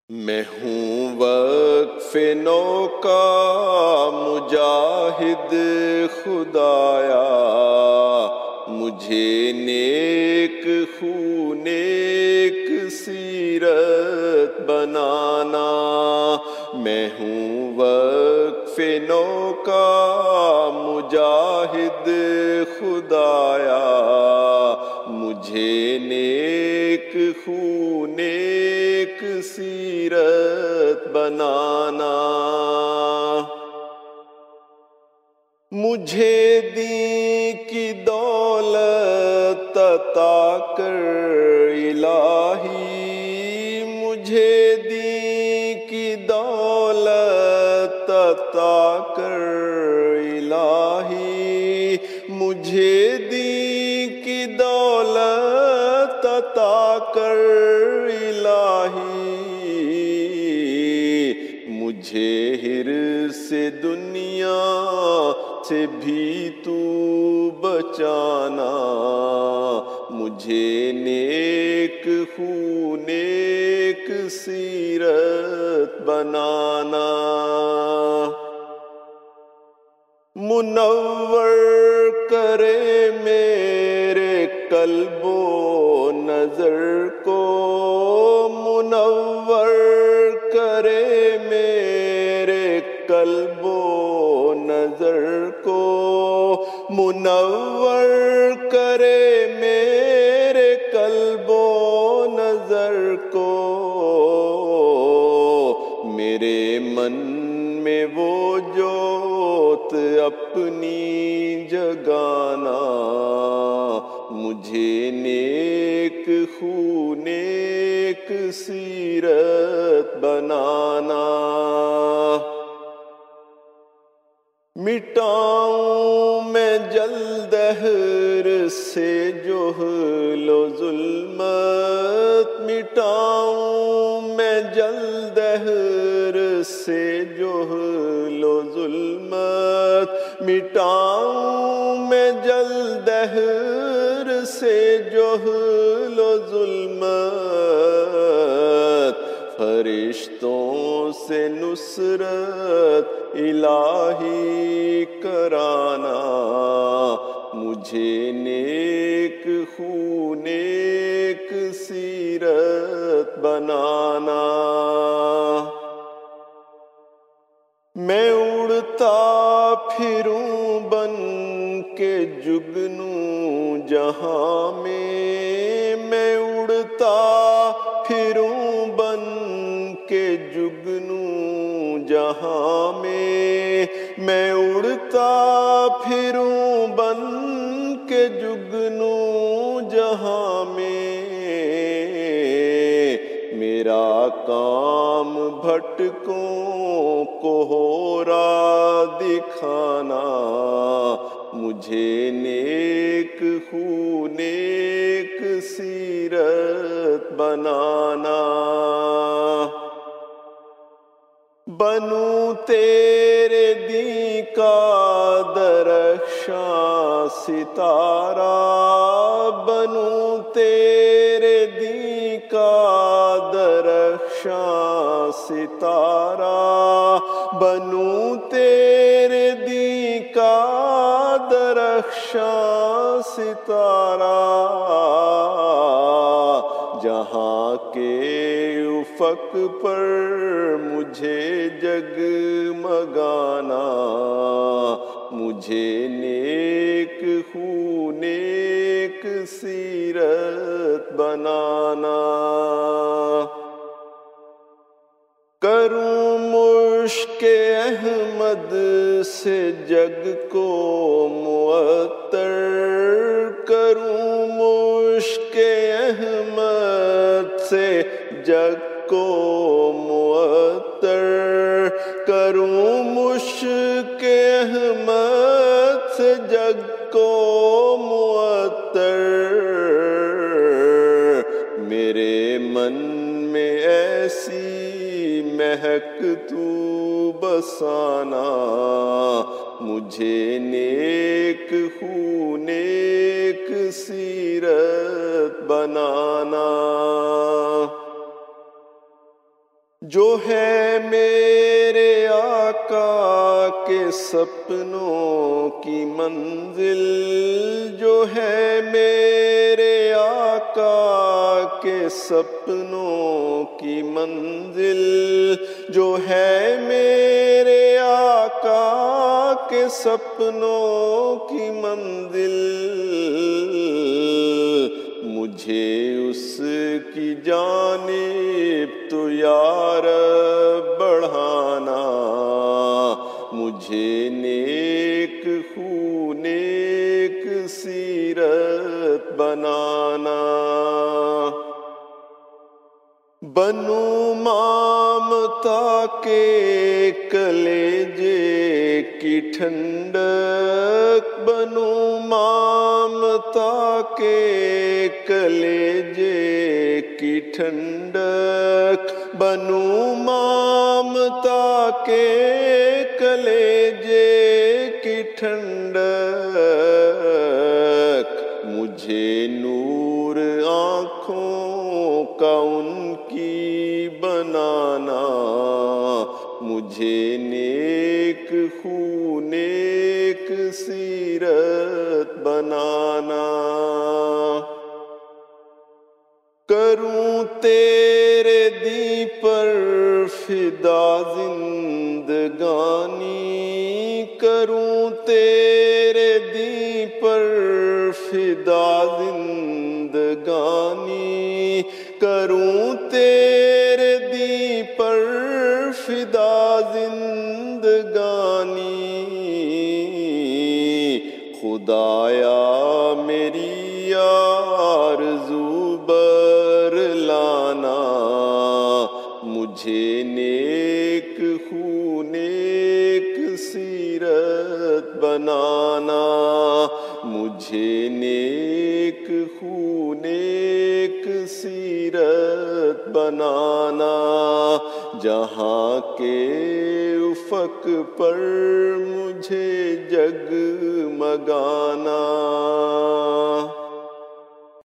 میں ہوں وقف نو کا مجاہد خدایا، مجھے نیک خو نیک سیرت بنانا۔ میں ہوں وقف نو کا مجاہد خدایا، مجھے نیک خو نیک سیرت بنانا۔ مجھے دین کی دولت عطا کر الہی، مجھے دین کی دولت عطا کر الہی، مجھے دین کی دولت عطا کر الہی، مجھے حرص دنیا سے بھی تو بچانا، مجھے نیک خو نیک سیرت بنانا۔ منور کرے میرے قلب و نظر کو، منور کرے میرے قلب و نظر کو، منور کرے میرے قلب و نظر کو، میرے من میں وہ جوت اپنی جگانا، مجھے نیک خو نیک سیرت بنانا۔ مٹاؤں میں جلد دہر سے جہل و ظلمت، مٹاؤں میں جلد دہر سے جہل و ظلمت، مٹاؤں میں جلد دہر سے جہل و ظلمت، فرشتوں سے نصرت الہی کرانا، مجھے نیک خو نیک سیرت بنانا۔ میں اڑتا پھروں بن کے جگنوں جہاں میں اڑتا پھروں بن کے جگنوں جہاں میں اڑتا پھروں بن کے جگنوں جہاں میں، میرا کام بھٹکوں کو ہو راہ دکھانا، مجھے نیک خو نیک سیرت بنانا۔ بنوں تیرے دین کا درخشاں ستارہ، بنوں تیرے دین کا درخشاں ستارہ، بنوں تیرے دین کا درخشاں ستارہ، جہاں کے افق پر مجھے جگمگانا، مجھے نیک خو نیک سیرت بنانا۔ کروں مشک احمد سے جگ کو معطر، کروں مشک احمد سے جگ کو معطر، کروں مشک احمد سے جگ کو معطر، میرے من میں ایسی مہک تو بسانا، مجھے نیک خو نیک سیرت بنانا۔ جو ہے میرے آقا کے سپنوں کی منزل، جو ہے میرے آقا کے سپنوں کی منزل، جو ہے میرے آقا کے سپنوں کی منزل، مجھے اس کی جانب تو یا رب بڑھانا، مجھے نیک خو نیک سیرت بنانا۔ بنو مامتا کے کلیجے کی ٹھنڈک، بنو مامتا کے کلیجے کی ٹھنڈک، بنو مامتا کے کلیجے کی ٹھنڈک، مجھے نور آنکھوں کا ان کی بنانا، مجھے نیک خو نیک سیرت بنانا۔ کروں تیرے دین پر فدا زندگانی، کروں تیرے دین پر فدا زندگانی، کروں تیرے دین پر فدا زندگانی، خدایا میری آرزو برلانا، مجھے نیک خو نیک سیرت بنانا، مجھے نیک خو نیک سیرت بنانا، جہاں کے افق پر مجھے جگمگانا۔